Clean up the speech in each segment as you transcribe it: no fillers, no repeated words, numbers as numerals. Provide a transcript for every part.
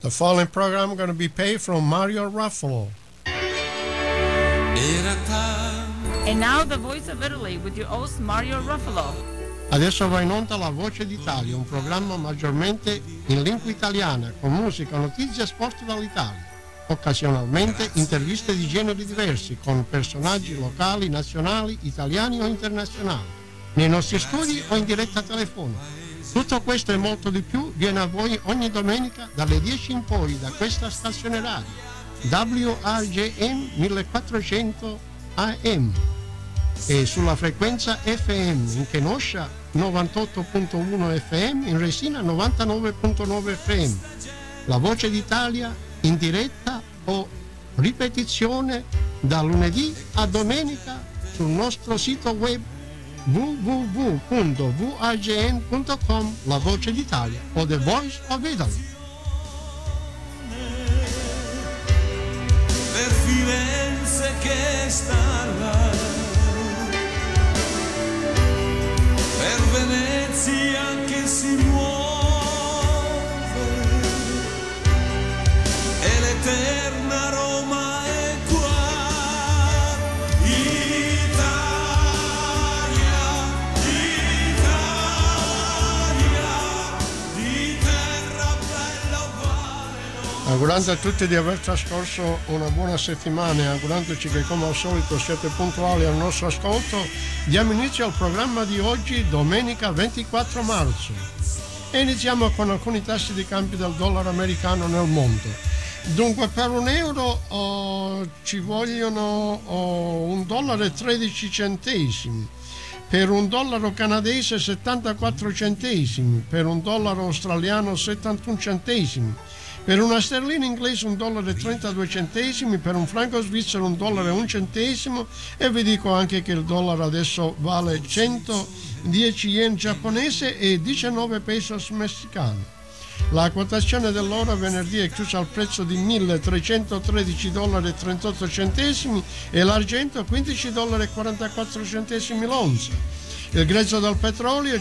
The following program going to be paid from Mario Ruffalo. And now the Voice of Italy with your host Mario Ruffalo. Adesso va in onda La Voce d'Italia, un programma maggiormente in lingua italiana, con musica, notizie e sport dall'Italia. Occasionalmente interviste di generi diversi, con personaggi locali, nazionali, italiani o internazionali, nei nostri studi o in diretta telefonica. Tutto questo e molto di più viene a voi ogni domenica dalle 10 in poi da questa stazione radio, WRJM 1400 AM, e sulla frequenza FM in Kenosha 98.1 FM, in Resina 99.9 FM. La Voce d'Italia in diretta o ripetizione da lunedì a domenica sul nostro sito web www.vrgn.com, La Voce d'Italia o The Voice of Italy. Per Firenze che sta là, per Venezia che si muove, e l'eterna Roma è qua. Augurando a tutti di aver trascorso una buona settimana e augurandoci che come al solito siete puntuali al nostro ascolto, diamo inizio al programma di oggi, domenica 24 marzo. E iniziamo con alcuni tassi di cambio del dollaro americano nel mondo. Dunque per un euro ci vogliono $1,13, per un dollaro canadese 74 centesimi, per un dollaro australiano 71 centesimi, per una sterlina inglese $1,32, per un franco svizzero $1,01, e vi dico anche che il dollaro adesso vale 110 yen giapponese e 19 pesos messicani. La quotazione dell'oro venerdì è chiusa al prezzo di $1.313,38 e l'argento $15,44 l'onza. Il grezzo del petrolio è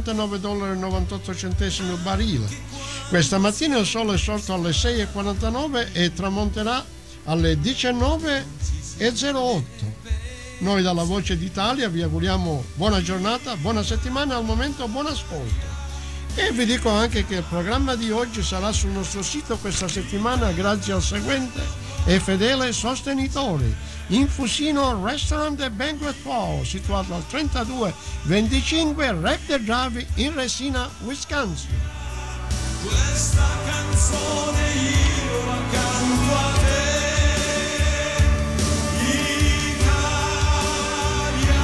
$59,98 il barile. Questa mattina il sole è sorto alle 6:49 e tramonterà alle 19:08. Noi dalla Voce d'Italia vi auguriamo buona giornata, buona settimana, al momento buon ascolto. E vi dico anche che il programma di oggi sarà sul nostro sito questa settimana grazie al seguente e fedele sostenitore: Infusino Restaurant e Banquet Hall, situato al 3225 Rector Drive in Resina, Wisconsin. Questa canzone io la canto a te, Italia,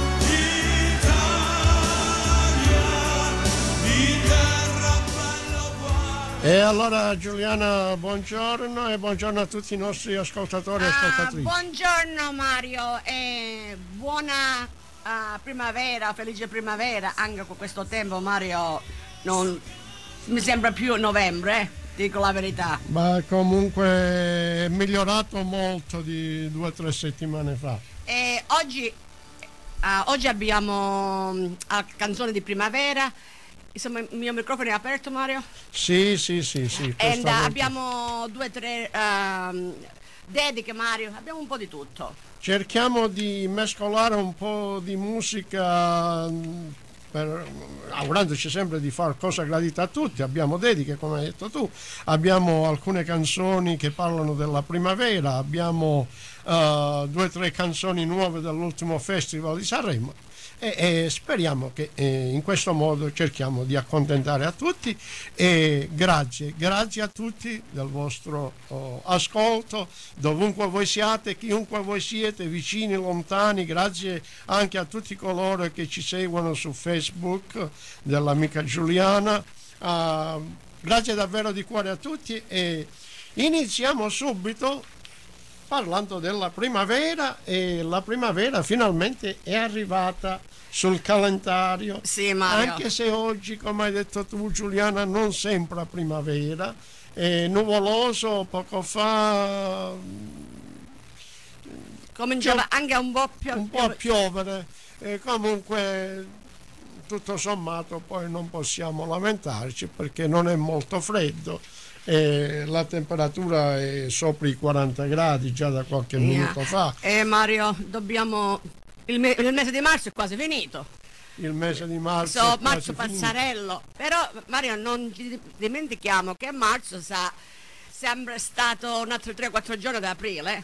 Italia, di terra bella uguale. E allora Giuliana, buongiorno e buongiorno a tutti i nostri ascoltatori e ascoltatrici. Buongiorno Mario e buona primavera, felice primavera. Anche con questo tempo Mario non mi sembra più novembre, dico la verità. Ma comunque è migliorato molto di 2 o 3 settimane fa. E oggi abbiamo canzone di primavera. Insomma, il mio microfono è aperto, Mario? Sì. E abbiamo 2 o 3 dediche, Mario. Abbiamo un po' di tutto. Cerchiamo di mescolare un po' di musica, augurandoci sempre di fare cosa gradita a tutti. Abbiamo dediche, come hai detto tu, abbiamo alcune canzoni che parlano della primavera, abbiamo 2 o 3 canzoni nuove dell'ultimo Festival di Sanremo e speriamo che in questo modo cerchiamo di accontentare a tutti. E grazie a tutti del vostro ascolto, dovunque voi siate, chiunque voi siete, vicini, lontani. Grazie anche a tutti coloro che ci seguono su Facebook dell'amica Giuliana. Grazie davvero di cuore a tutti e iniziamo subito parlando della primavera, e la primavera finalmente è arrivata sul calendario. Sì, Mario. Anche se oggi, come hai detto tu Giuliana, non sembra primavera, è nuvoloso. Poco fa cominciava anche un po' a piovere, e comunque tutto sommato poi non possiamo lamentarci perché non è molto freddo la temperatura è sopra i 40 gradi già da qualche minuto fa. Mario, dobbiamo il mese di marzo è quasi finito. Il mese di marzo marzo passarello, però Mario non ci dimentichiamo che marzo sembra stato un altro 3-4 giorni da aprile.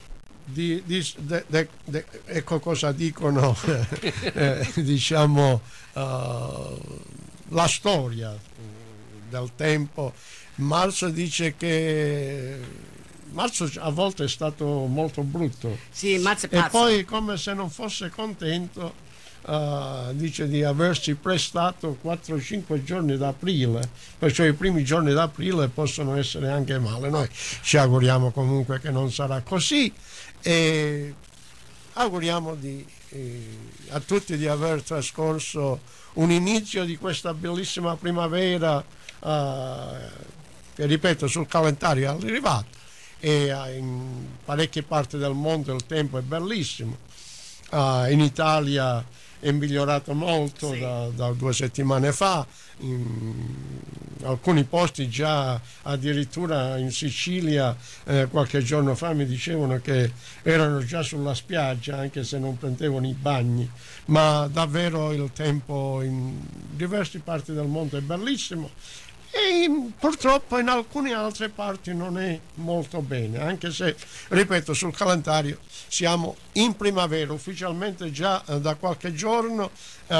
Ecco cosa dicono diciamo la storia del tempo. Marzo dice che marzo a volte è stato molto brutto. Sì, marzo è pazzo. E poi, come se non fosse contento, dice di aversi prestato 4-5 giorni d'aprile, perciò i primi giorni d'aprile possono essere anche male. Noi ci auguriamo comunque che non sarà così e auguriamo a tutti di aver trascorso un inizio di questa bellissima primavera che, ripeto, sul calendario è arrivato e in parecchie parti del mondo il tempo è bellissimo. In Italia è migliorato molto, sì, da 2 settimane fa. In alcuni posti già, addirittura in Sicilia, qualche giorno fa mi dicevano che erano già sulla spiaggia anche se non prendevano i bagni, ma davvero il tempo in diverse parti del mondo è bellissimo e purtroppo in alcune altre parti non è molto bene, anche se, ripeto, sul calendario siamo in primavera ufficialmente già da qualche giorno.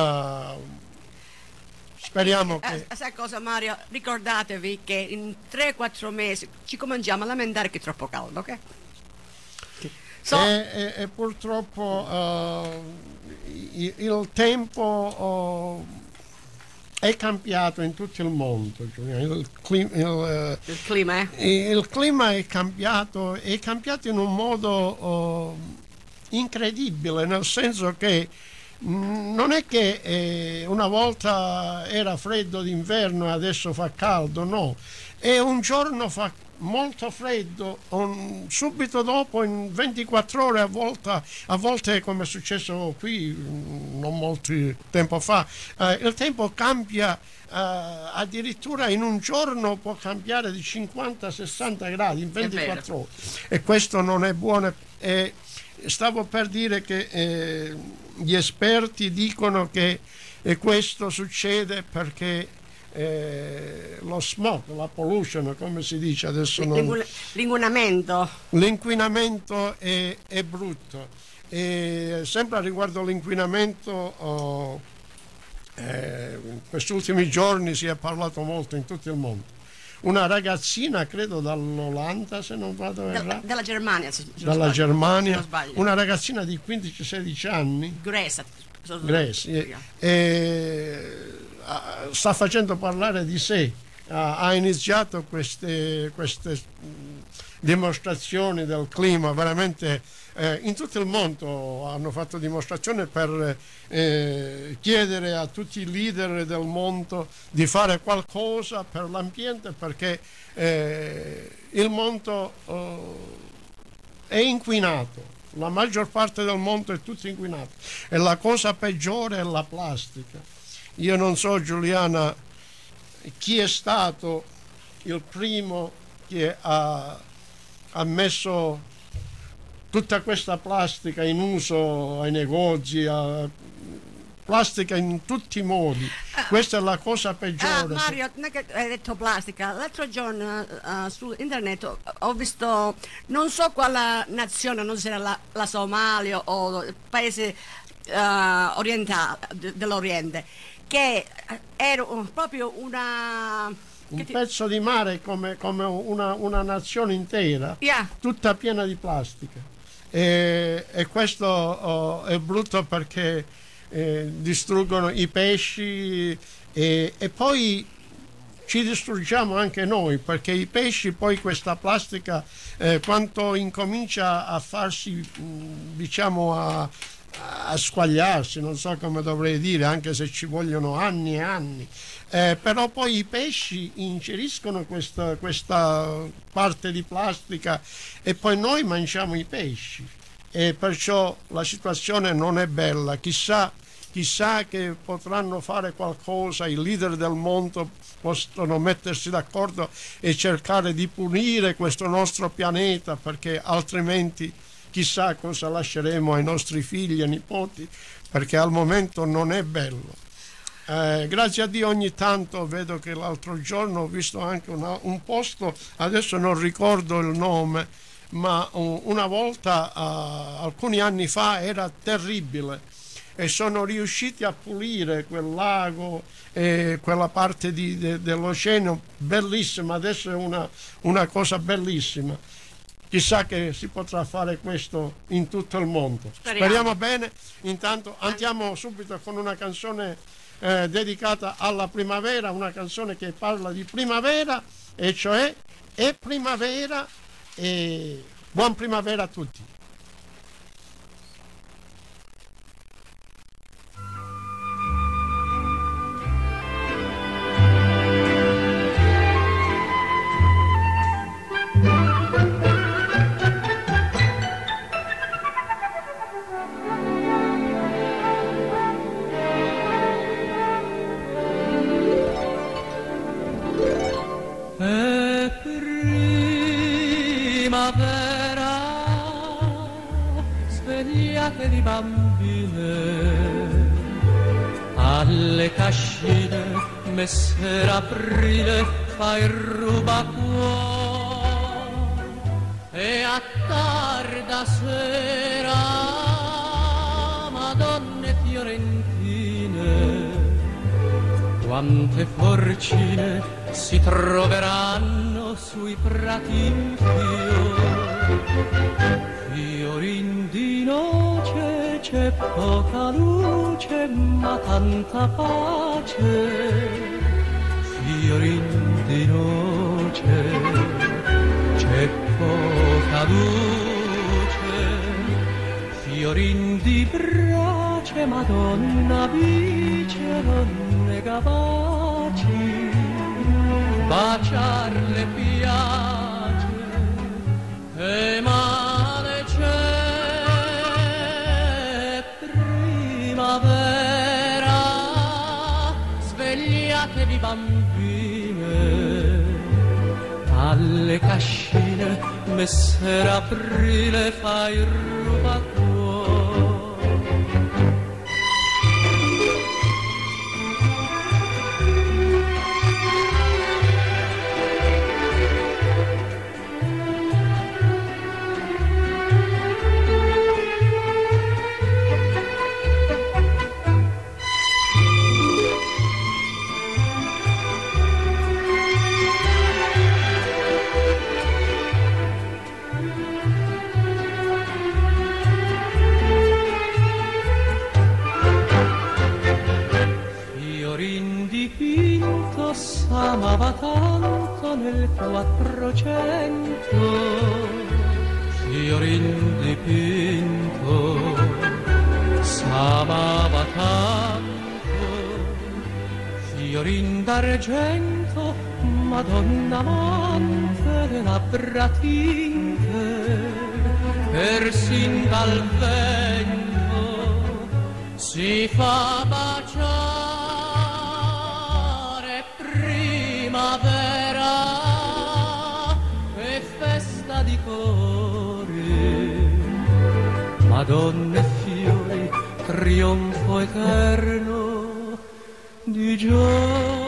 Speriamo che... sai cosa, Mario? Ricordatevi che in 3-4 mesi ci cominciamo a lamentare che è troppo caldo, ok? E purtroppo il tempo è cambiato in tutto il mondo. Il clima è cambiato in un modo incredibile, nel senso che non è che una volta era freddo d'inverno e adesso fa caldo, no, e un giorno fa molto freddo, subito dopo in 24 ore a volte come è successo qui non molto tempo fa, il tempo cambia, addirittura in un giorno può cambiare di 50-60 gradi in 24 ore e questo non è buono. Stavo per dire che gli esperti dicono che questo succede perché lo smog, la pollution, come si dice adesso, l'inquinamento è brutto. E sempre riguardo l'inquinamento, in questi ultimi giorni si è parlato molto in tutto il mondo. Una ragazzina, credo dall'Olanda, se non vado errato, dalla Germania, dalla Germania, una ragazzina di 15-16 anni, Grace, sta facendo parlare di sé, ha iniziato queste dimostrazioni del clima veramente in tutto il mondo. Hanno fatto dimostrazioni per chiedere a tutti i leader del mondo di fare qualcosa per l'ambiente, perché il mondo è inquinato, la maggior parte del mondo è tutto inquinato e la cosa peggiore è la plastica. Io non so, Giuliana, chi è stato il primo che ha messo tutta questa plastica in uso ai negozi, plastica in tutti i modi. Questa è la cosa peggiore. Mario, non è che hai detto plastica. L'altro giorno su internet ho visto, non so quale nazione, non so se era la Somalia o paese orientale, dell'Oriente, che era proprio un pezzo di mare come una nazione intera, tutta piena di plastica. E questo è brutto perché distruggono i pesci e poi ci distruggiamo anche noi, perché i pesci poi questa plastica quando incomincia a farsi diciamo a squagliarsi, non so come dovrei dire, anche se ci vogliono anni e anni, però poi i pesci ingeriscono questa parte di plastica e poi noi mangiamo i pesci e perciò la situazione non è bella. Chissà chissà che potranno fare qualcosa, i leader del mondo possono mettersi d'accordo e cercare di pulire questo nostro pianeta, perché altrimenti chissà cosa lasceremo ai nostri figli e nipoti, perché al momento non è bello. Grazie a Dio ogni tanto vedo che l'altro giorno ho visto anche un posto, adesso non ricordo il nome, ma una volta alcuni anni fa era terribile e sono riusciti a pulire quel lago e quella parte dell'oceano bellissima, adesso è una cosa bellissima. Chissà che si potrà fare questo in tutto il mondo. Speriamo bene. Intanto andiamo subito con una canzone dedicata alla primavera, una canzone che parla di primavera, e cioè è primavera, e buon primavera a tutti. Di bambine alle cascine messe aprile fa il rubacuore e a tarda sera madonne fiorentine quante forcine si troveranno sui prati in fiorin di noce, c'è poca luce ma tanta pace. Fiorin di noce, c'è poca luce. Fiorin di brace, Madonna vice, donne capaci, baciarle piace e male c'è primavera, svegliatevi bambine, alle cascine messer aprile fa il rubacuore. S'amava tanto nel 400, fiorin dipinto, s'amava tanto, fiorin d'argento, Madonna amante le labbra tinte, persin dal vento si fa baciare. Primavera e festa di colori, Madonna e fiori, trionfo eterno di gioventù.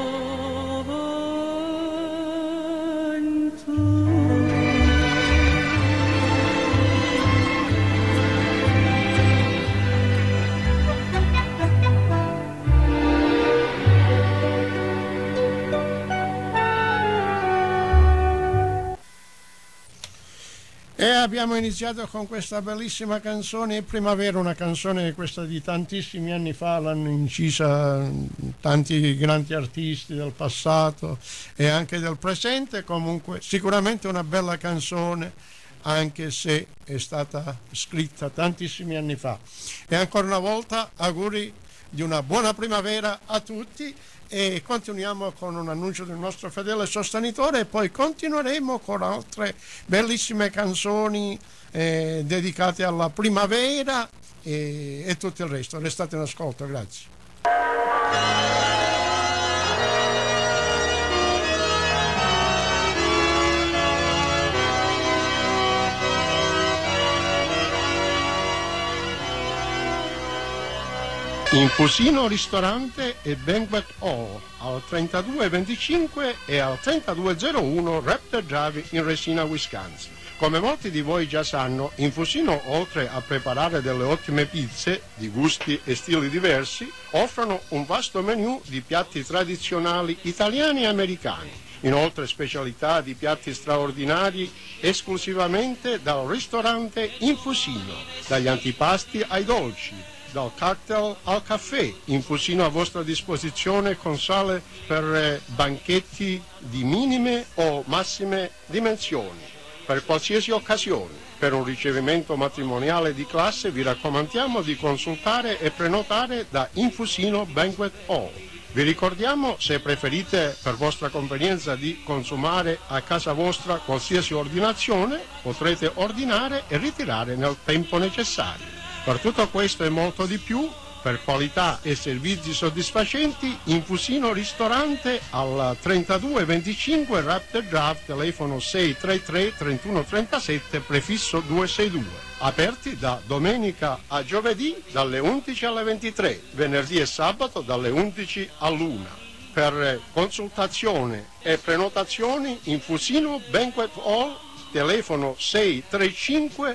E abbiamo iniziato con questa bellissima canzone Primavera, una canzone questa di tantissimi anni fa, l'hanno incisa tanti grandi artisti del passato e anche del presente. Comunque sicuramente una bella canzone, anche se è stata scritta tantissimi anni fa. E ancora una volta auguri di una buona primavera a tutti. E continuiamo con un annuncio del nostro fedele sostenitore e poi continueremo con altre bellissime canzoni dedicate alla primavera e tutto il resto. Restate in ascolto, grazie. Infusino ristorante e banquet hall al 3225 e al 3201 Raptor Drive in Resina, Wisconsin. Come molti di voi già sanno, Infusino, oltre a preparare delle ottime pizze di gusti e stili diversi, offrono un vasto menù di piatti tradizionali italiani e americani. Inoltre specialità di piatti straordinari esclusivamente dal ristorante Infusino, dagli antipasti ai dolci, dal cocktail al caffè. Infusino a vostra disposizione con sale per banchetti di minime o massime dimensioni, per qualsiasi occasione. Per un ricevimento matrimoniale di classe vi raccomandiamo di consultare e prenotare da Infusino Banquet Hall. Vi ricordiamo, se preferite per vostra convenienza di consumare a casa vostra qualsiasi ordinazione, potrete ordinare e ritirare nel tempo necessario. Per tutto questo e molto di più, per qualità e servizi soddisfacenti, Infusino ristorante al 3225 Raptor Drive, telefono 633 3137, prefisso 262. Aperti da domenica a giovedì dalle 11 alle 23, venerdì e sabato dalle 11 all'1. Per consultazione e prenotazioni, Infusino Banquet Hall, telefono 635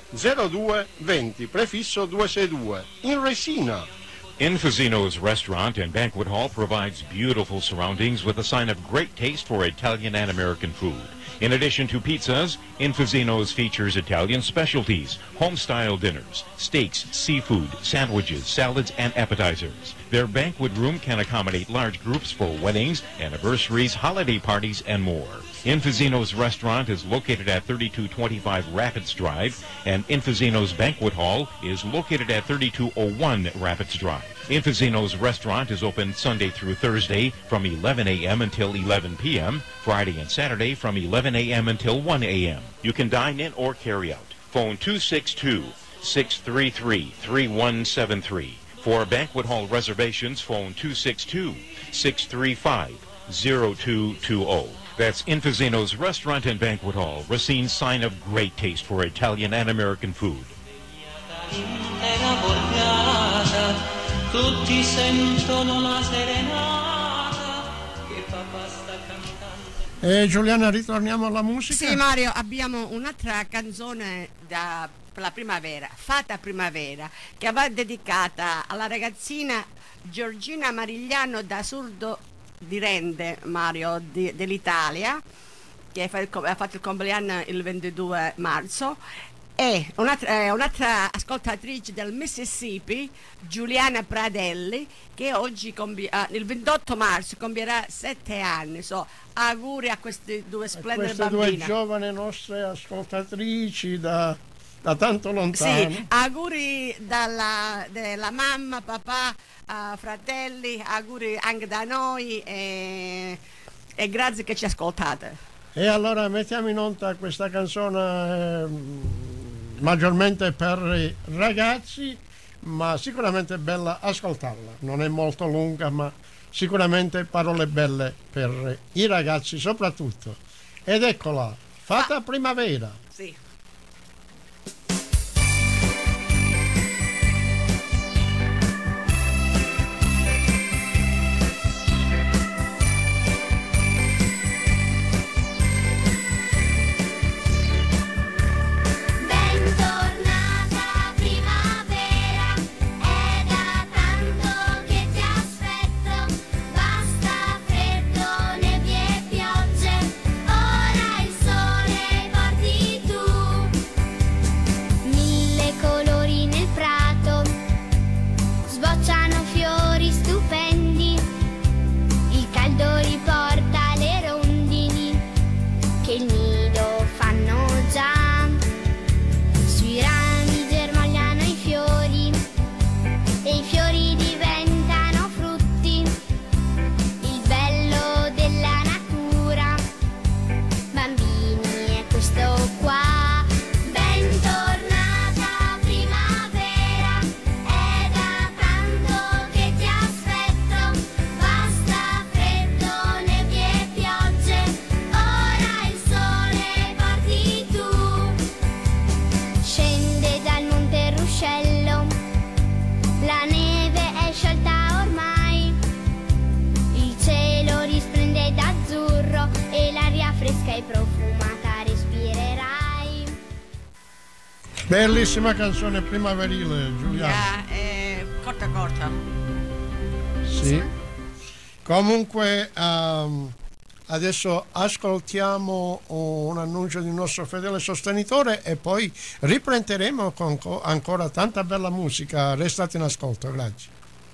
0220, prefisso 262, in Resina. Infusino's restaurant and banquet hall provides beautiful surroundings with a sign of great taste for Italian and American food. In addition to pizzas, Infusino's features Italian specialties, home-style dinners, steaks, seafood, sandwiches, salads, and appetizers. Their banquet room can accommodate large groups for weddings, anniversaries, holiday parties, and more. Infusino's restaurant is located at 3225 Rapids Drive, and Infusino's banquet hall is located at 3201 Rapids Drive. Infusino's restaurant is open Sunday through Thursday from 11 a.m. until 11 p.m., Friday and Saturday from 11 a.m. until 1 a.m. You can dine in or carry out. Phone 262-633-3173. For banquet hall reservations, phone 262-635-0220. That's Infusino's Restaurant and Banquet Hall, Racine's sign of great taste for Italian and American food. Tutti sentono la serenata che papà sta cantando. Giuliana, ritorniamo alla musica? Sì, Mario, abbiamo un'altra canzone per la primavera, Fata Primavera, che va dedicata alla ragazzina Giorgina Marigliano da Surdo di Rende, Mario, dell'Italia, che ha fatto il compleanno il 22 marzo, e un'altra ascoltatrice del Mississippi, Giuliana Pradelli, che oggi il 28 marzo compierà 7 anni. Auguri a queste due splendide bambine. Queste due giovani nostre ascoltatrici da tanto lontano. Sì, auguri della mamma, papà, fratelli, auguri anche da noi e grazie che ci ascoltate. E allora mettiamo in onda questa canzone maggiormente per i ragazzi, ma sicuramente è bella ascoltarla. Non è molto lunga, ma sicuramente parole belle per i ragazzi soprattutto. Ed eccola, Fata Primavera. Sì. Ora il sole porti tu. Bellissima canzone primaverile, Giuliano. Corta. Sì. Comunque adesso ascoltiamo un annuncio di un nostro fedele sostenitore e poi riprenderemo con ancora tanta bella musica. Restate in ascolto, grazie.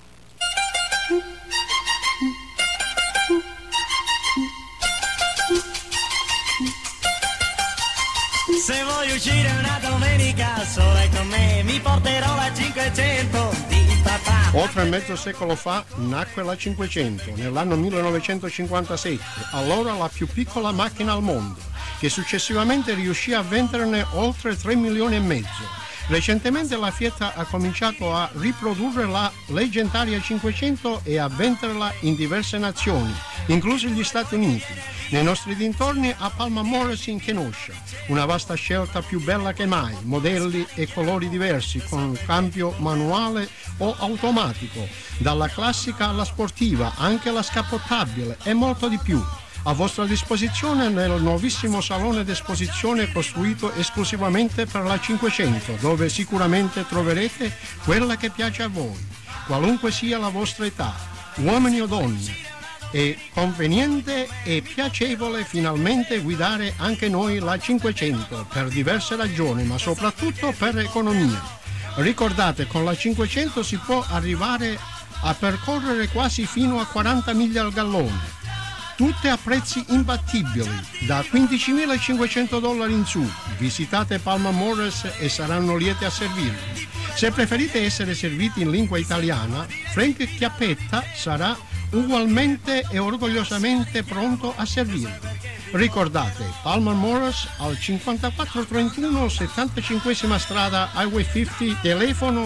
Se voglio uscire una domenica sola con me, mi porterò la 500 di papà. Oltre mezzo secolo fa nacque la 500, nell'anno 1957, allora la più piccola macchina al mondo, che successivamente riuscì a venderne oltre 3 milioni e mezzo. Recentemente la Fiat ha cominciato a riprodurre la leggendaria 500 e a venderla in diverse nazioni, inclusi gli Stati Uniti. Nei nostri dintorni a Palma Morris in Kenosha, una vasta scelta più bella che mai, modelli e colori diversi con cambio manuale o automatico, dalla classica alla sportiva, anche la scappottabile e molto di più. A vostra disposizione nel nuovissimo salone d'esposizione costruito esclusivamente per la 500, dove sicuramente troverete quella che piace a voi, qualunque sia la vostra età, uomini o donne. È conveniente e piacevole finalmente guidare anche noi la 500 per diverse ragioni, ma soprattutto per economia. Ricordate, con la 500 si può arrivare a percorrere quasi fino a 40 miglia al gallone. Tutte a prezzi imbattibili, da $15.500 in su. Visitate Palma Morris e saranno lieti a servirvi. Se preferite essere serviti in lingua italiana, Frank Chiappetta sarà ugualmente e orgogliosamente pronto a servirvi. Ricordate, Palma Morris al 5431 75esima strada Highway 50, telefono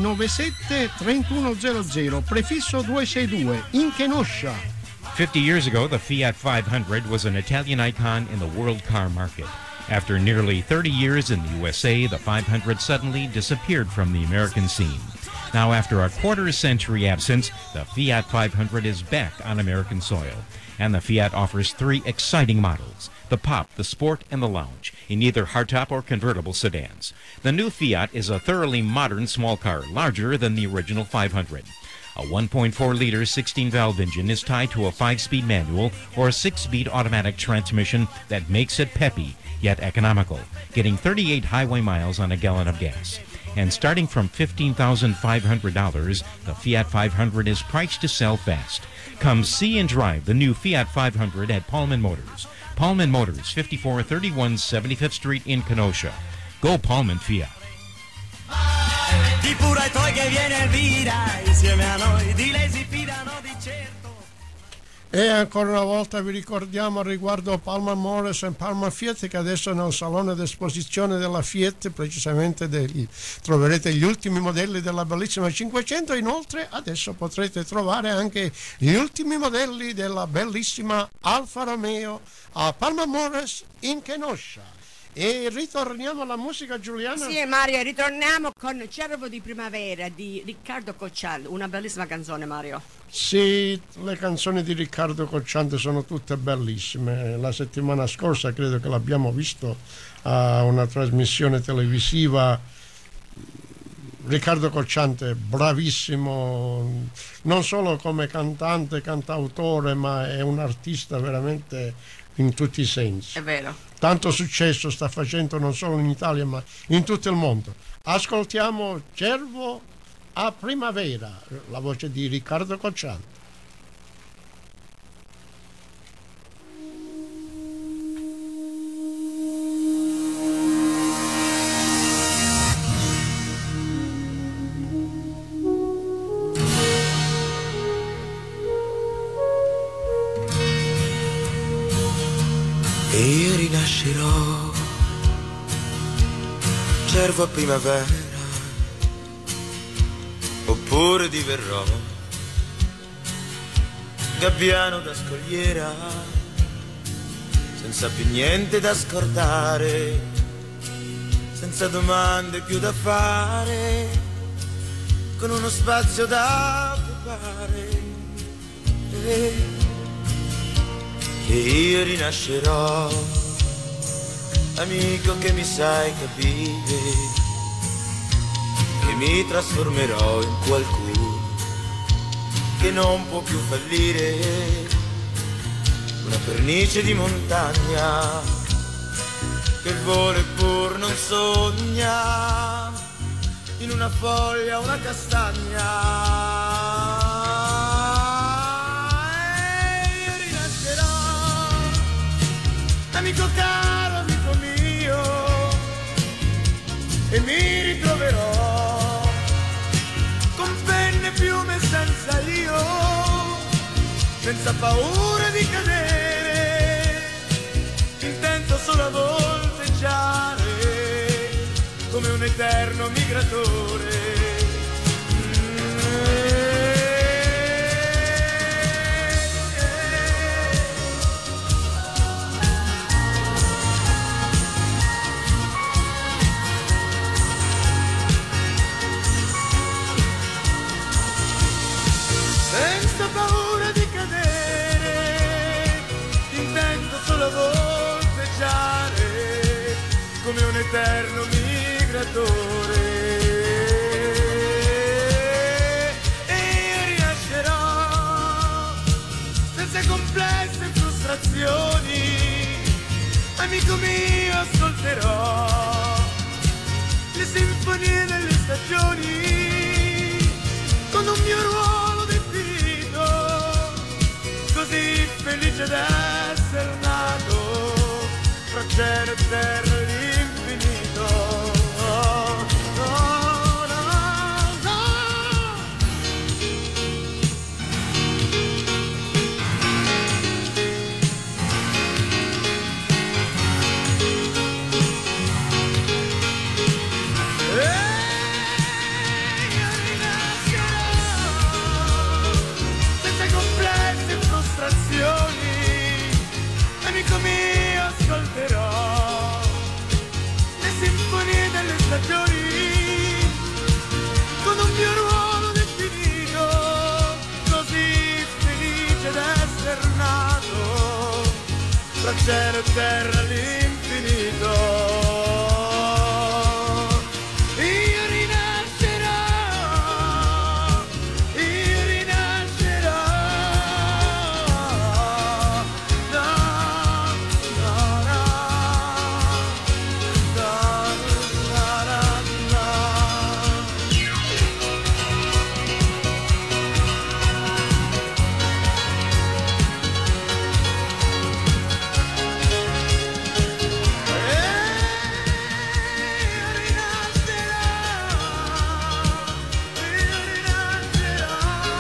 697-3100, prefisso 262, in Kenosha. 50 years ago, the Fiat 500 was an Italian icon in the world car market. After nearly 30 years in the USA, the 500 suddenly disappeared from the American scene. Now, after a quarter-century absence, the Fiat 500 is back on American soil. And the Fiat offers 3 exciting models: the Pop, the Sport, and the Lounge, in either hardtop or convertible sedans. The new Fiat is a thoroughly modern small car, larger than the original 500. A 1.4-liter 16-valve engine is tied to a 5-speed manual or a 6-speed automatic transmission that makes it peppy, yet economical, getting 38 highway miles on a gallon of gas. And starting from $15,500, the Fiat 500 is priced to sell fast. Come see and drive the new Fiat 500 at Paulman Motors. Paulman Motors, 5431 75th Street in Kenosha. Go Paulman Fiat. Di pure ai tuoi che viene Elvira, insieme a noi, di lei si fidano di certo. E ancora una volta vi ricordiamo riguardo Palma Morris e Palma Fiat che adesso nel salone d'esposizione della Fiat precisamente troverete gli ultimi modelli della bellissima 500. Inoltre adesso potrete trovare anche gli ultimi modelli della bellissima Alfa Romeo a Palma Morris in Kenosha. E ritorniamo alla musica, Giuliana? Sì, Mario, ritorniamo con Cervo di primavera di Riccardo Cocciante, una bellissima canzone, Mario. Sì, le canzoni di Riccardo Cocciante sono tutte bellissime. La settimana scorsa credo che l'abbiamo visto a una trasmissione televisiva. Riccardo Cocciante, bravissimo, non solo come cantante, cantautore, ma è un artista veramente in tutti i sensi. È vero. Tanto successo sta facendo non solo in Italia ma in tutto il mondo. Ascoltiamo Cervo a primavera, la voce di Riccardo Cocciante. E io rinascerò, cervo a primavera, oppure diverrò gabbiano da scogliera, senza più niente da scordare, senza domande più da fare, con uno spazio da occupare. E io rinascerò, amico che mi sai capire, mi trasformerò in qualcuno che non può più fallire, una pernice di montagna che vola eppur non sogna, in una foglia una castagna, e io rinascerò, amico caro, amico mio, e mi ritroverò con penne, piume, senza io, senza paura di cadere, intento solo a volteggiare come un eterno migratore. Senza paura di cadere, intento solo a volteggiare come un eterno migratore. E io rinascerò senza complesse frustrazioni, amico mio, ascolterò le sinfonie delle stagioni con un mio ruolo definito, così felice d'essere nato fra cielo e terra e l'infinito. Oh, no, no, no. Io rinascerò senza complesse frustrazioni, amico mio, ascolterò le sinfonie delle stagioni con un mio ruolo definito, così felice d'essere nato tra cielo e terra all'infinito. Io rinascerò, io rinascerò. No, no, no, no, no, no. Io rinascerò, io rinascerò.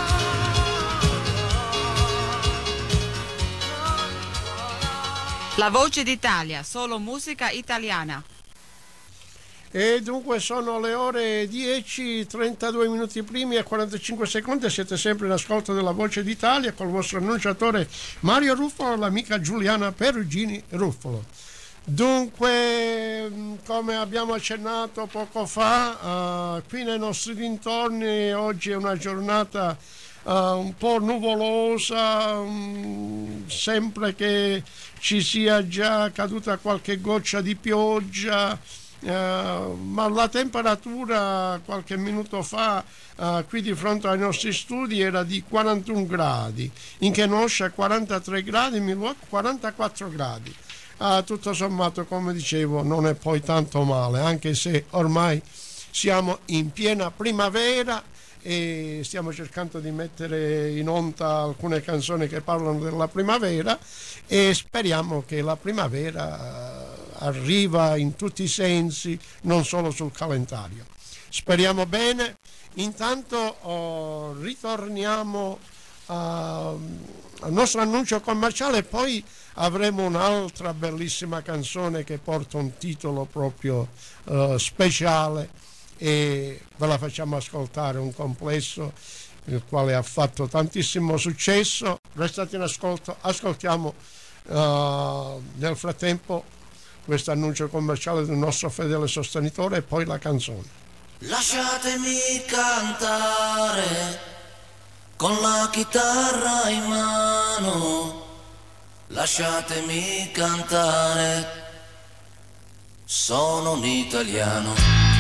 La Voce d'Italia, solo musica italiana. E dunque sono le ore 10, 32 minuti primi e 45 secondi. Siete sempre in ascolto della Voce d'Italia con il vostro annunciatore Mario Ruffolo e l'amica Giuliana Perugini Ruffolo. Dunque, come abbiamo accennato poco fa, qui nei nostri dintorni oggi è una giornata un po' nuvolosa, sempre che ci sia già caduta qualche goccia di pioggia, ma la temperatura qualche minuto fa qui di fronte ai nostri studi era di 41 gradi, in Kenosha 43 gradi, Milwaukee 44 gradi. Tutto sommato, come dicevo, non è poi tanto male, anche se ormai siamo in piena primavera e stiamo cercando di mettere in onda alcune canzoni che parlano della primavera e speriamo che la primavera arriva in tutti i sensi, non solo sul calendario. Speriamo bene. Intanto ritorniamo al nostro annuncio commerciale e poi avremo un'altra bellissima canzone che porta un titolo proprio speciale e ve la facciamo ascoltare, un complesso il quale ha fatto tantissimo successo. Restate in ascolto, ascoltiamo nel frattempo questo annuncio commerciale del nostro fedele sostenitore e poi la canzone. Lasciatemi cantare con la chitarra in mano, lasciatemi cantare, sono un italiano.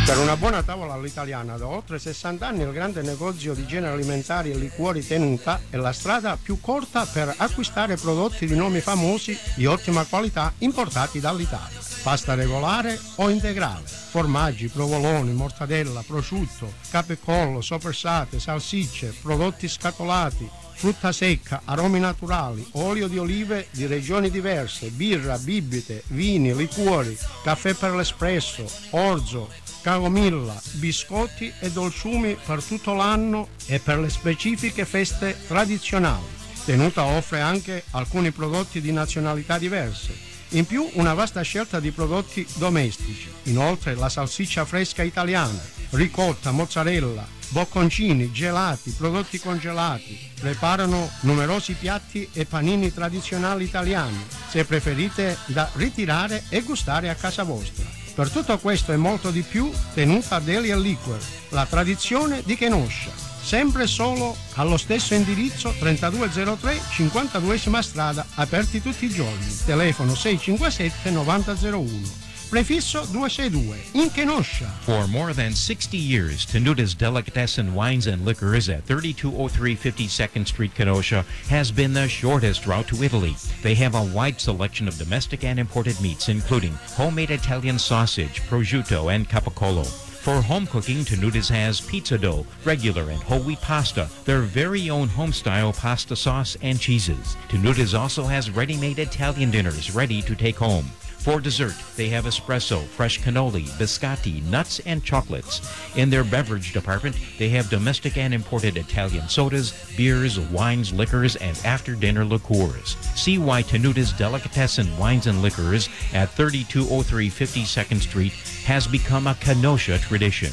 Per una buona tavola all'italiana da oltre 60 anni il grande negozio di generi alimentari e liquori Tenuta è la strada più corta per acquistare prodotti di nomi famosi di ottima qualità importati dall'Italia. Pasta regolare o integrale, formaggi, provolone, mortadella, prosciutto, capecollo, soppressate, salsicce, prodotti scatolati, frutta secca, aromi naturali, olio di olive di regioni diverse, birra, bibite, vini, liquori, caffè per l'espresso, orzo, camomilla, biscotti e dolciumi per tutto l'anno e per le specifiche feste tradizionali. Tenuta offre anche alcuni prodotti di nazionalità diverse. In più una vasta scelta di prodotti domestici. Inoltre la salsiccia fresca italiana, ricotta, mozzarella, bocconcini, gelati, prodotti congelati. Preparano numerosi piatti e panini tradizionali italiani, se preferite da ritirare e gustare a casa vostra. Per tutto questo e molto di più, Tenuta Deli & Liquor, la tradizione di Kenosha. Sempre solo allo stesso indirizzo 3203 52esima strada, aperti tutti i giorni. Telefono 657 9001. Prefisso 262 in Kenosha. For more than 60 years, Tenuta's Delicatessen Wines and Liquors at 3203 52nd Street, Kenosha, has been the shortest route to Italy. They have a wide selection of domestic and imported meats, including homemade Italian sausage, prosciutto, and capicola. For home cooking, Tenuta's has pizza dough, regular and whole wheat pasta, their very own home-style pasta sauce, and cheeses. Tenuta's also has ready-made Italian dinners ready to take home. For dessert, they have espresso, fresh cannoli, biscotti, nuts, and chocolates. In their beverage department, they have domestic and imported Italian sodas, beers, wines, liquors, and after-dinner liqueurs. See why Tenuta's Delicatessen Wines and Liquors at 3203 52nd Street has become a Kenosha tradition.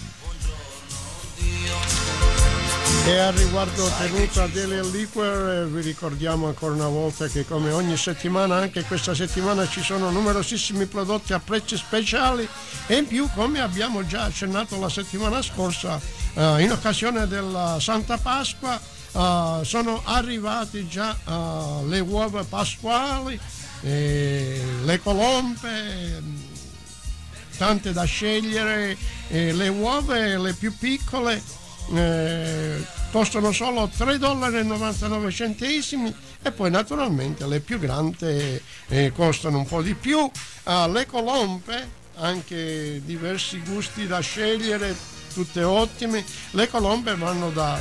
E a riguardo Tenuta Deli & Liquor vi ricordiamo ancora una volta che come ogni settimana, anche questa settimana ci sono numerosissimi prodotti a prezzi speciali e in più, come abbiamo già accennato la settimana scorsa, in occasione della Santa Pasqua sono arrivati già le uova pasquali, le colombe, tante da scegliere, le uova le più piccole costano solo $3,99 e poi naturalmente le più grandi costano un po' di più. Le colombe, anche diversi gusti da scegliere, tutte ottime. Le colombe vanno da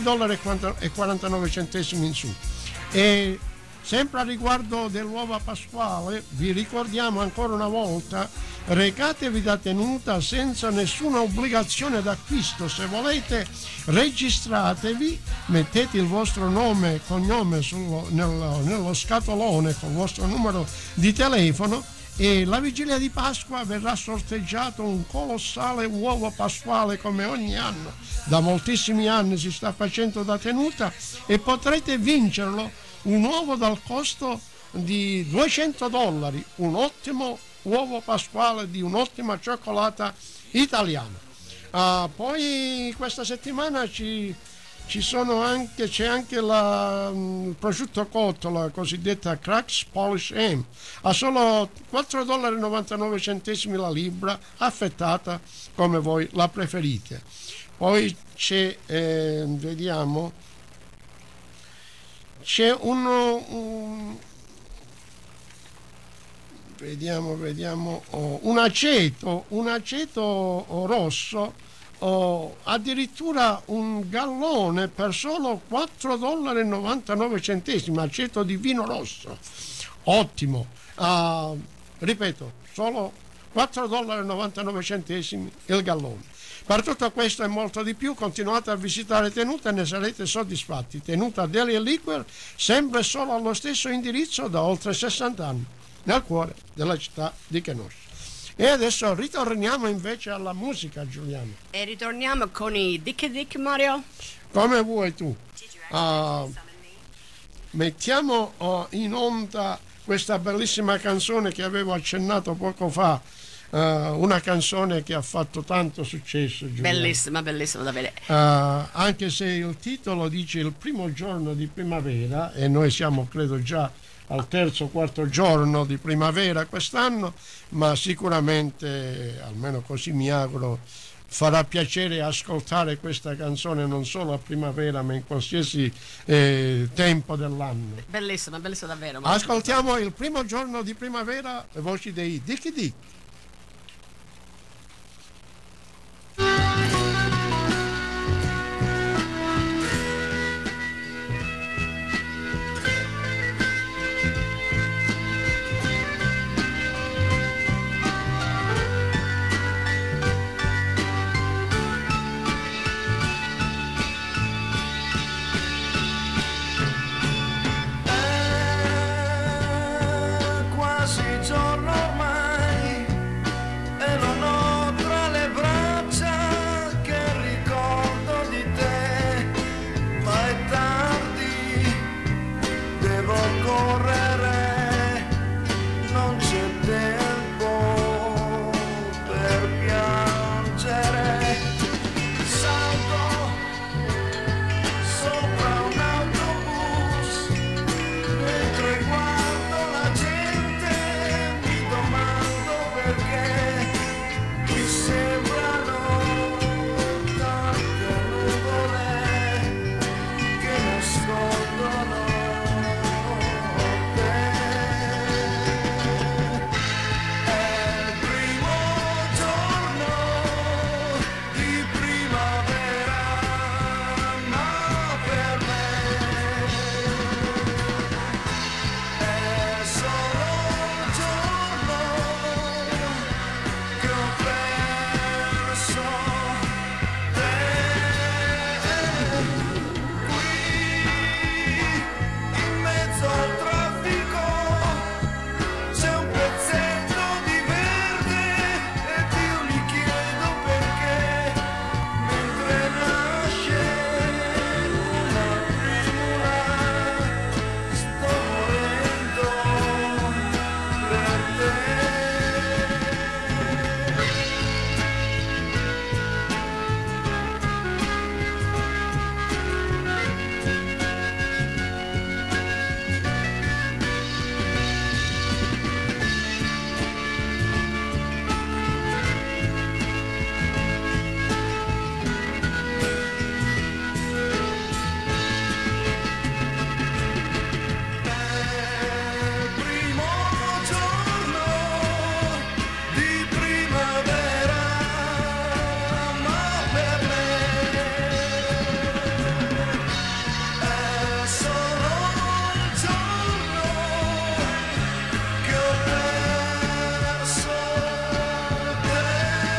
$10,49 in su. E sempre a riguardo dell'uova pasquale vi ricordiamo ancora una volta: recatevi da Tenuta senza nessuna obbligazione d'acquisto. Se volete registratevi, mettete il vostro nome e cognome nello scatolone con il vostro numero di telefono e la vigilia di Pasqua verrà sorteggiato un colossale uovo pasquale come ogni anno. Da moltissimi anni si sta facendo da Tenuta e potrete vincerlo, un uovo dal costo di $200, un ottimo uovo pasquale di un'ottima cioccolata italiana. Poi questa settimana c'è anche il prosciutto cotto, la cosiddetta Cracks Polish M, a solo $4,99 la libra, affettata come voi la preferite. Poi c'è vediamo, c'è un aceto rosso, addirittura un gallone per solo $4,99, aceto di vino rosso, ottimo, ripeto, solo $4,99 il gallone. Per tutto questo e molto di più continuate a visitare Tenuta e ne sarete soddisfatti. Tenuta Deli & Liquor, sempre solo allo stesso indirizzo da oltre 60 anni, nel cuore della città di Kenosha. E adesso ritorniamo invece alla musica, Giuliano. E ritorniamo con i Dick Mario. Come vuoi tu. Mettiamo in onda questa bellissima canzone che avevo accennato poco fa. Una canzone che ha fatto tanto successo, Giuliano. Bellissima davvero. Anche se il titolo dice il primo giorno di primavera e noi siamo credo già al terzo o quarto giorno di primavera quest'anno, ma sicuramente, almeno così mi auguro, farà piacere ascoltare questa canzone non solo a primavera ma in qualsiasi tempo dell'anno. Bellissima, bellissima davvero. Ascoltiamo il primo giorno di primavera, le voci dei Dickie Dick. Giorno ormai e non ho tra le braccia che il ricordo di te, ma è tardi, devo correre, non c'è tempo per piangere. Salgo sopra un autobus mentre guardo la gente, domando perché mi sembrano tante nuvole che nascondono te. È il primo giorno di primavera, ma per me è solo un giorno che ho perso te. Qui in mezzo al traffico c'è un pezzetto di verde ed io mi chiedo perché, mentre nasce una primula, sto morendo per te. Primo giorno di primavera, ma per me è solo un giorno che ho perso te.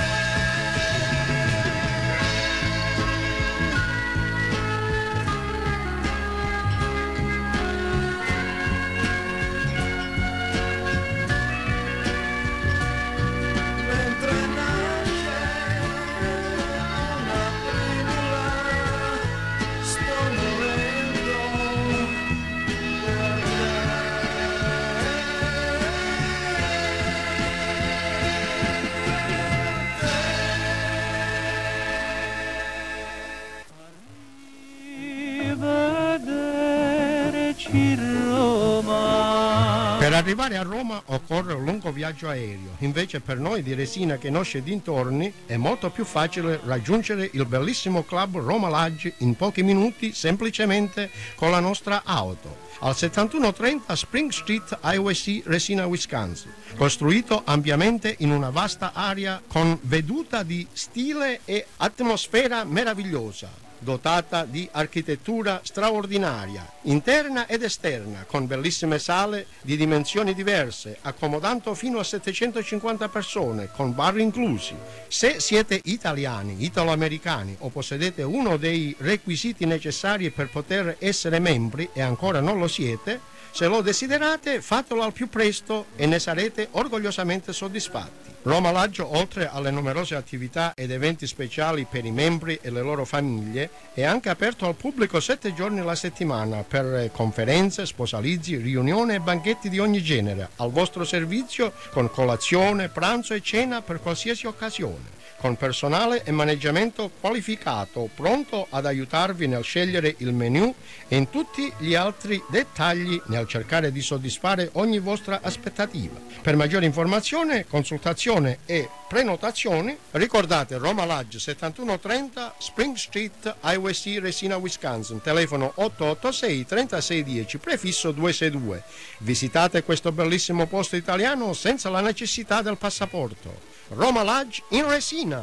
Mentre nasce una primula, sto morendo per Arrivederci Roma. Per arrivare a Roma occorre un lungo viaggio aereo, invece per noi di Resina che nosce dintorni è molto più facile raggiungere il bellissimo club Roma Laggi in pochi minuti semplicemente con la nostra auto. Al 7130 Spring Street, Highway C, Resina, Wisconsin, costruito ampiamente in una vasta area con veduta di stile e atmosfera meravigliosa, dotata di architettura straordinaria, interna ed esterna, con bellissime sale di dimensioni diverse, accomodando fino a 750 persone, con bar inclusi. Se siete italiani, italo-americani o possedete uno dei requisiti necessari per poter essere membri e ancora non lo siete, se lo desiderate fatelo al più presto e ne sarete orgogliosamente soddisfatti. Roma Laggio, oltre alle numerose attività ed eventi speciali per i membri e le loro famiglie, è anche aperto al pubblico 7 giorni alla settimana per conferenze, sposalizzi, riunioni e banchetti di ogni genere, al vostro servizio con colazione, pranzo e cena per qualsiasi occasione. con personale e maneggiamento qualificato, pronto ad aiutarvi nel scegliere il menù e in tutti gli altri dettagli nel cercare di soddisfare ogni vostra aspettativa. Per maggiore informazione, consultazione e prenotazioni, ricordate Roma Lodge 7130 Spring Street, Highway C, Resina, Wisconsin, telefono 886 3610, prefisso 262. Visitate questo bellissimo posto italiano senza la necessità del passaporto. Roma Lodge in Resina.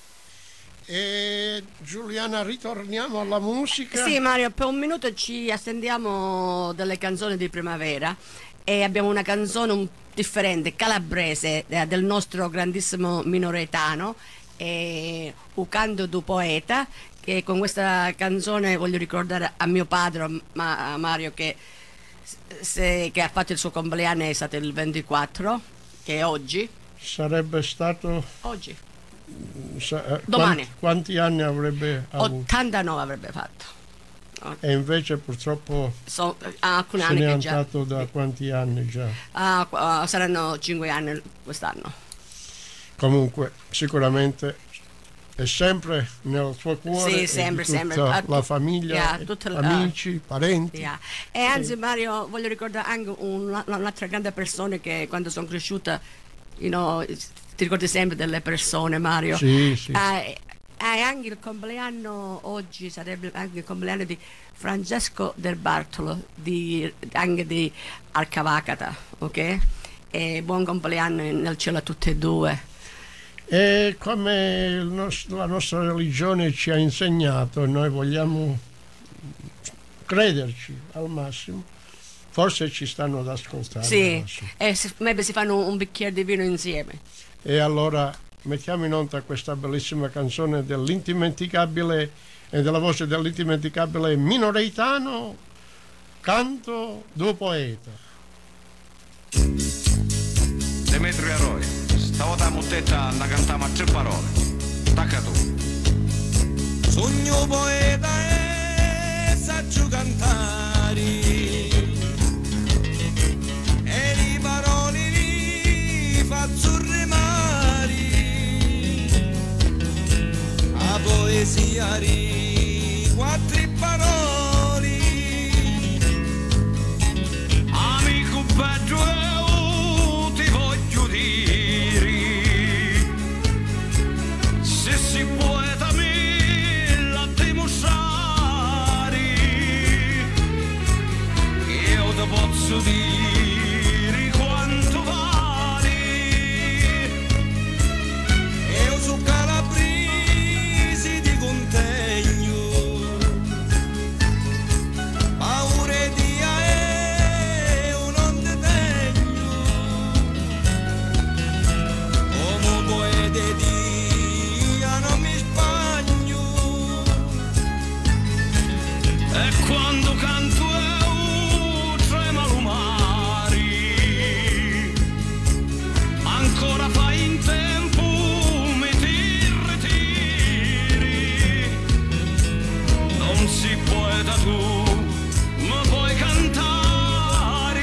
E Giuliana, ritorniamo alla musica. Sì, Mario, per un minuto ci attendiamo delle canzoni di primavera e abbiamo una canzone differente, calabrese, del nostro grandissimo Minoretano, Un canto du poeta, che con questa canzone voglio ricordare a mio padre Mario che ha fatto il suo compleanno, è stato il 24, che è oggi. Sarebbe stato Oggi. Domani. Quanti anni avrebbe avuto? 89 avrebbe fatto. E invece purtroppo alcuni se anni ne è che già. andato da quanti anni già? Saranno 5 anni quest'anno. Comunque sicuramente è sempre nel suo cuore. Sì, sempre, e di tutta sempre. la famiglia, amici, parenti. E anzi Mario, voglio ricordare anche un'altra grande persona che quando sono cresciuta, ti ricordi sempre delle persone, Mario? Sì, sì. Anche il compleanno oggi sarebbe anche il compleanno di Francesco Del Bartolo, anche di Arcavacata, ok? E buon compleanno nel cielo a tutti e due. E come la nostra religione ci ha insegnato, noi vogliamo crederci al massimo, forse ci stanno ad ascoltare. Sì, e maybe si fanno un bicchiere di vino insieme. E allora mettiamo in onda questa bellissima canzone dell'indimenticabile e della voce dell'indimenticabile Minoretano, Canto du poeta. Demetrio Aroi, stavolta muttetta la cantiamo a 3 parole. Tacca tu. Sogno poeta e saggio cantare e le parole li faccio rimare a poesia di 4 parole. Amico bello ti voglio dire, se si poeta me la dimostrare, io ti posso dire quanto vale. Io su calabresi di contegno, paure di io non te tengo, come poete dia non mi spagno. E quando canto trema l'umari, ancora fai in tempo, mi ti ritiri, non si poeta tu, ma puoi cantare.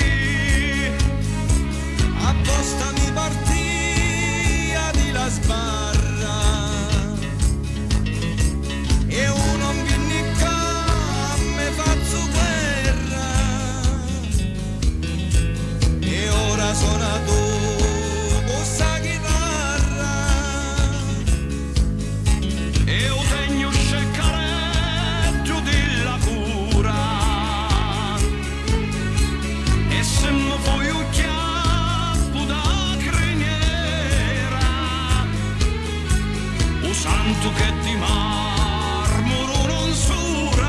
Apposta mi partia di la sbarra e uno non me faccio guerra e ora suona tu questa chitarra. Io tengo sceccareggio della cura e se mi fai un chiappo da criniera, o santo che di marmoro non sura.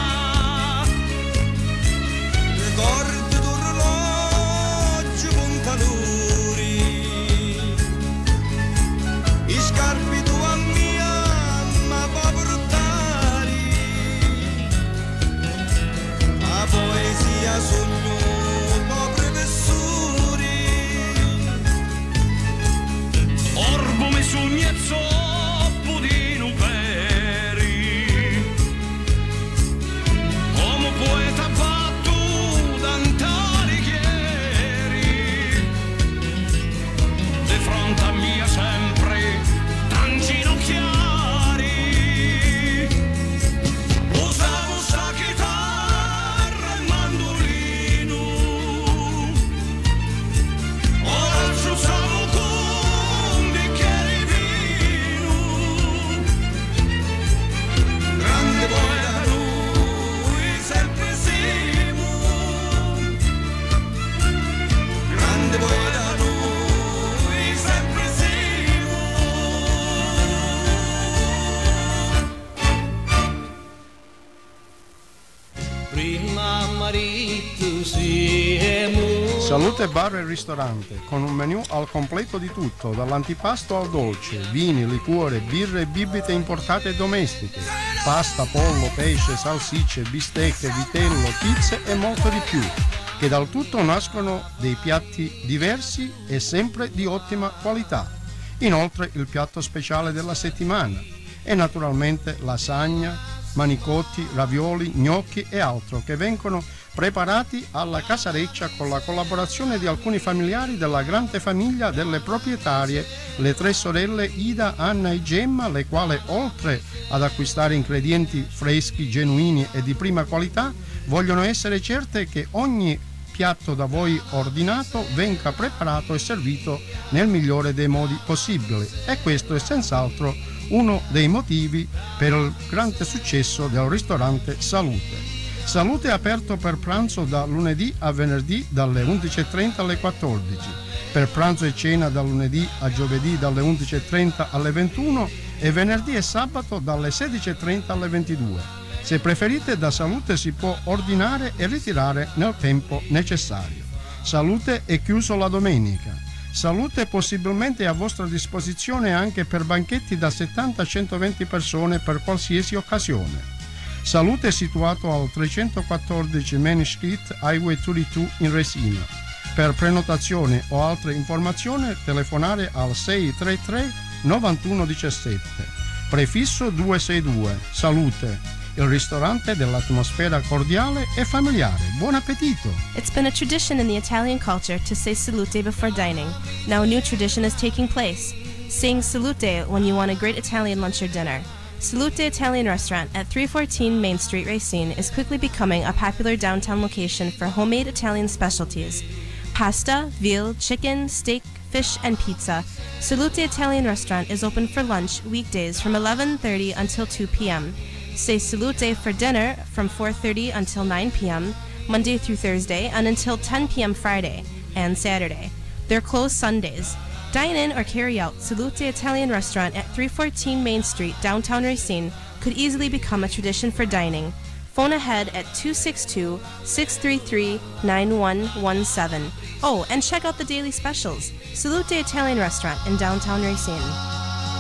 Ricordi d'orologio puntaluri, i scarpi tua mia ma può portare, la poesia sogno proprio vessuri. Orbo mi sogni e zoppo di nube, Salute Bar e Ristorante, con un menù al completo di tutto, dall'antipasto al dolce, vini, liquore, birre e bibite importate e domestiche, pasta, pollo, pesce, salsicce, bistecche, vitello, pizze e molto di più, che dal tutto nascono dei piatti diversi e sempre di ottima qualità. Inoltre il piatto speciale della settimana e naturalmente lasagna, manicotti, ravioli, gnocchi e altro che vengono preparati alla casareccia con la collaborazione di alcuni familiari della grande famiglia delle proprietarie, le 3 sorelle Ida, Anna e Gemma, le quali oltre ad acquistare ingredienti freschi, genuini e di prima qualità, vogliono essere certe che ogni piatto da voi ordinato venga preparato e servito nel migliore dei modi possibili, e questo è senz'altro uno dei motivi per il grande successo del ristorante Salute. Salute è aperto per pranzo da lunedì a venerdì dalle 11.30 alle 14, per pranzo e cena da lunedì a giovedì dalle 11.30 alle 21 e venerdì e sabato dalle 16.30 alle 22. Se preferite, da Salute si può ordinare e ritirare nel tempo necessario. Salute è chiuso la domenica. Salute possibilmente è a vostra disposizione anche per banchetti da 70 a 120 persone per qualsiasi occasione. Salute è situato al 314 Main Street, Highway 32 in Resina. Per prenotazione o altre informazioni telefonare al 633 9117. Prefisso 262. Salute, il ristorante dell'atmosfera cordiale e familiare. Buon appetito! It's been a tradition in the Italian culture to say salute before dining. Now a new tradition is taking place, saying salute when you want a great Italian lunch or dinner. Salute Italian Restaurant at 314 Main Street, Racine is quickly becoming a popular downtown location for homemade Italian specialties. Pasta, veal, chicken, steak, fish, and pizza. Salute Italian Restaurant is open for lunch weekdays from 11:30 until 2 p.m. Say salute for dinner from 4:30 until 9 p.m. Monday through Thursday and until 10 p.m. Friday and Saturday. They're closed Sundays. Dine in or carry out. Salute Italian Restaurant at 314 Main Street, downtown Racine, could easily become a tradition for dining. Phone ahead at 262-633-9117. Oh, and check out the daily specials. Salute Italian Restaurant in downtown Racine.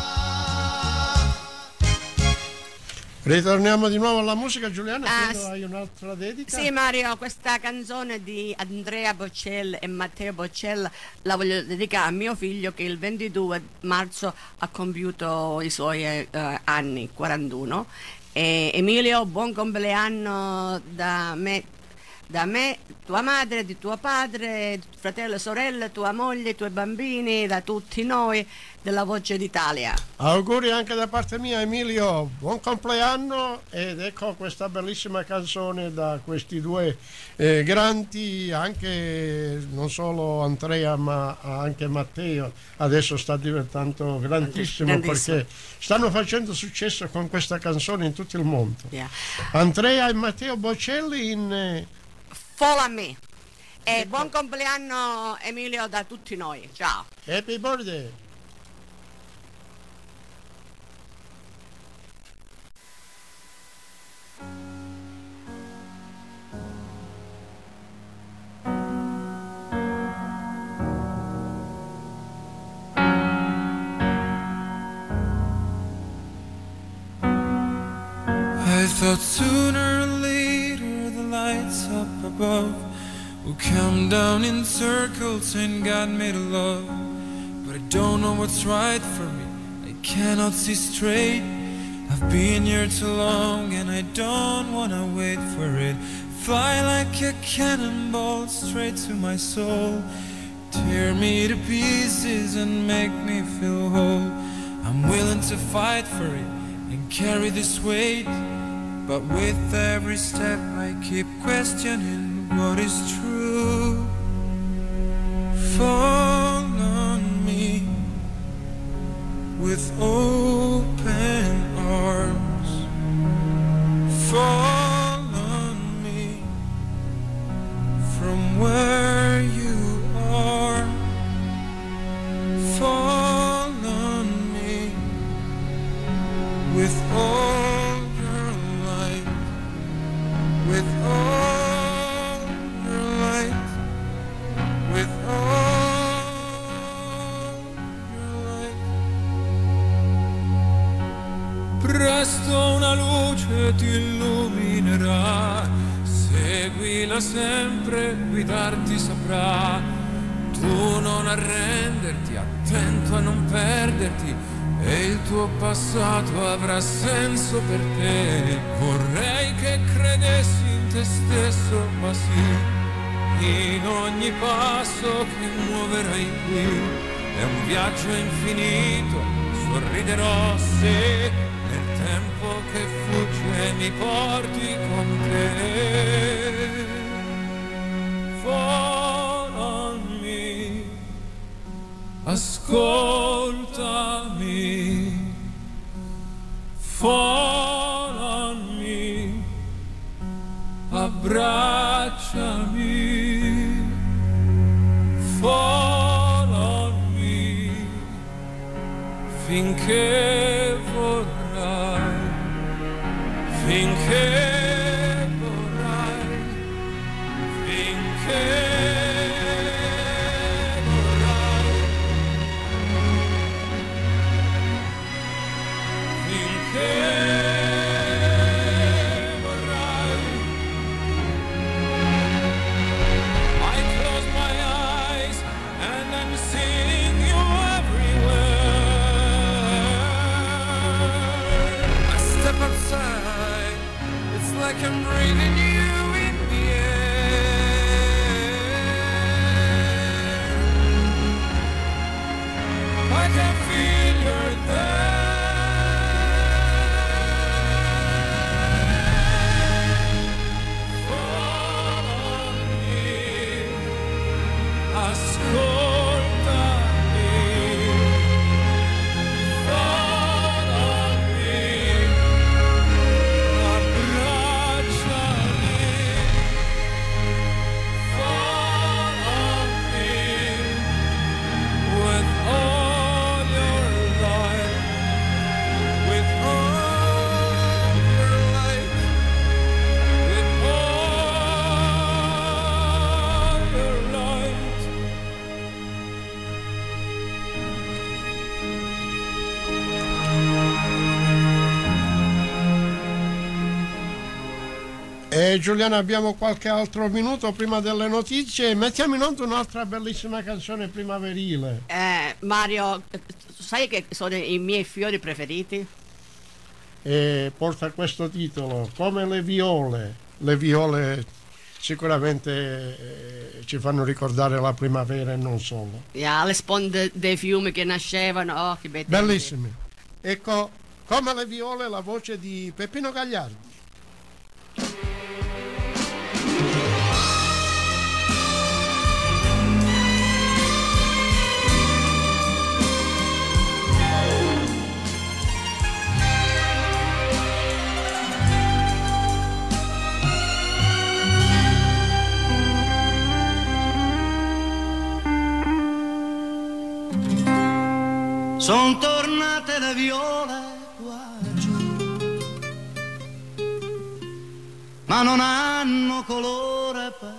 Ritorniamo di nuovo alla musica, Giuliana. Credo hai un'altra dedica. Sì, Mario, questa canzone di Andrea Bocelli e Matteo Bocelli la voglio dedicare a mio figlio che il 22 marzo ha compiuto i suoi anni, 41. E Emilio, buon compleanno da me, tua madre, di tuo padre, fratello, sorelle, tua moglie, i tuoi bambini, da tutti noi della Voce d'Italia. Auguri anche da parte mia, Emilio, buon compleanno, ed ecco questa bellissima canzone da questi due grandi, anche non solo Andrea ma anche Matteo, adesso sta diventando grandissimo perché stanno facendo successo con questa canzone in tutto il mondo. Yeah. Andrea e Matteo Bocelli in Follow Me. E buon compleanno Emilio da tutti noi. Ciao. Happy birthday. I thought sooner or later the lights up above will come down in circles and God made a love. But I don't know what's right for me, I cannot see straight. I've been here too long and I don't wanna wait for it. Fly like a cannonball straight to my soul. Tear me to pieces and make me feel whole. I'm willing to fight for it and carry this weight. But with every step I keep questioning what is true. Fall on me with open arms. Fall on me from where you are. Fall on me with all with all your light. presto una luce ti illuminerà, seguila sempre, guidarti saprà. Tu non arrenderti, attento a non perderti, e il tuo passato avrà senso per te. Vorrei che credessi in te stesso, ma sì, in ogni passo che muoverai qui è un viaggio infinito, sorriderò se nel tempo che fugge mi porti con te. Follow me, ascoltami, follow me, abbracciami, follow me, finché vorrai, finché vorrai, finché vorrai, finché vorrai. I close my eyes and I'm seeing you everywhere. I step outside, it's like I'm breathing you in the air. I can feel you're there. Follow me, ascoltami, follow me, abbracciami, follow me with all your life, with all your life, with all your light. Giuliana, abbiamo qualche altro minuto prima delle notizie. Mettiamo in onda un'altra bellissima canzone primaverile. Mario, sai che sono i miei fiori preferiti? E porta questo titolo, Come le viole. Le viole sicuramente ci fanno ricordare la primavera e non solo. Le sponde dei fiumi che nascevano, oh, che bei tempi. Bellissimi. Ecco, Come le viole, la voce di Peppino Gagliardi. Son tornate le viole qua giù, ma non hanno colore per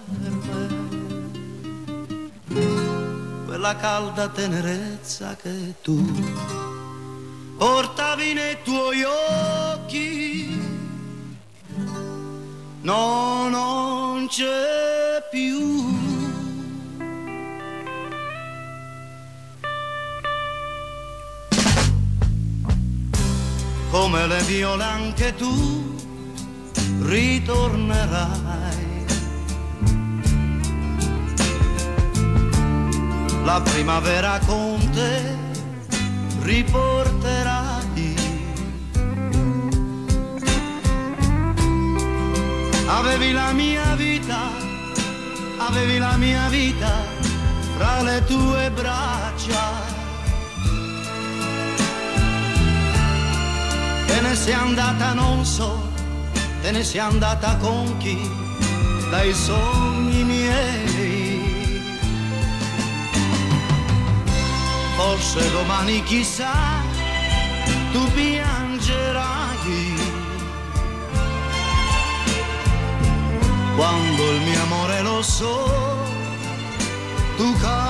me, quella calda tenerezza che tu portavi nei tuoi occhi, no, non c'è più. Come le viole anche tu ritornerai, la primavera con te riporterai. Avevi la mia vita, avevi la mia vita fra le tue braccia. Te ne sei andata, non so, te ne sei andata con chi, dai sogni miei. Forse domani chissà, tu piangerai, quando il mio amore lo so, tu